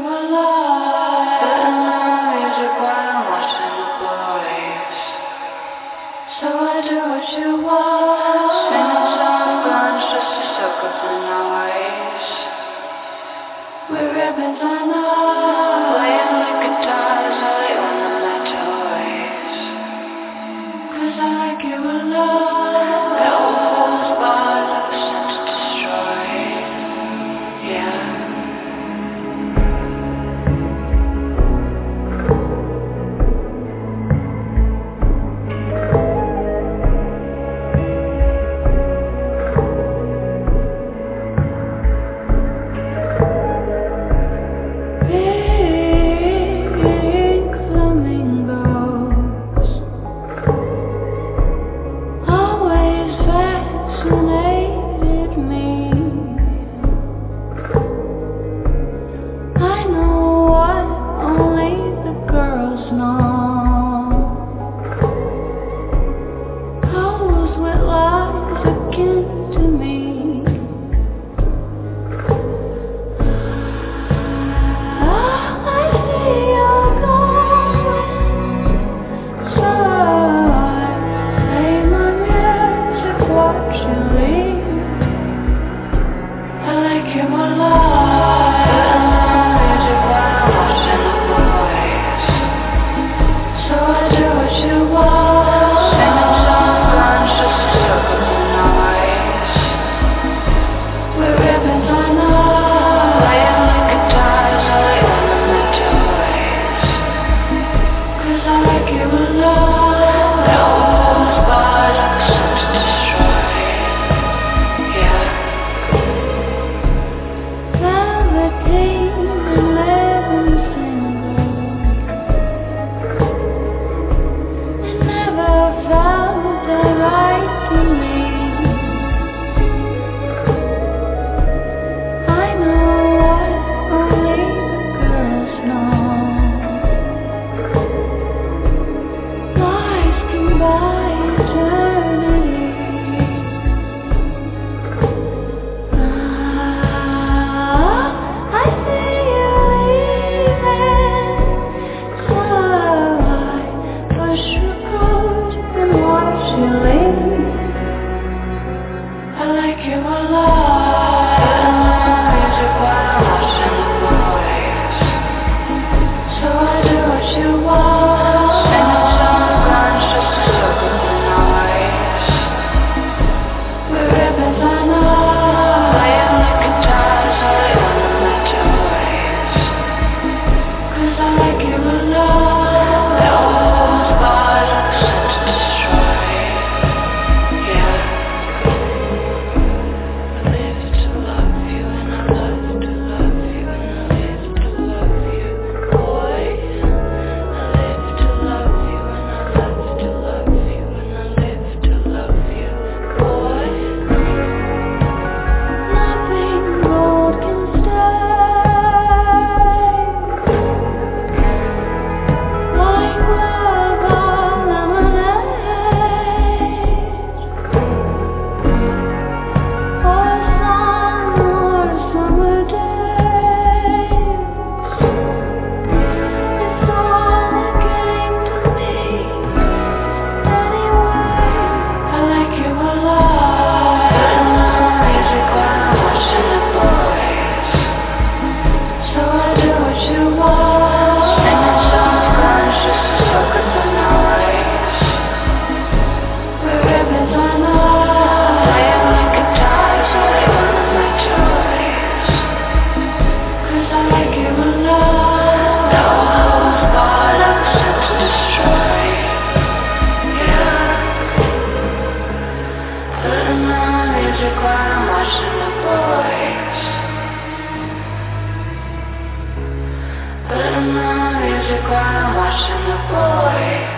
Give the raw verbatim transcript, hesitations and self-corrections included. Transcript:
you alive. Putting on music while I'm watching the boys. So I do what you want. Singing soft guns just to soak up the noise. We're ribbons on us. Playing with guitars while they own up my toys. Cause I like you alive. That will hold us bars like a sent to destroy. Yeah. Putting on music while I'm watching the boys.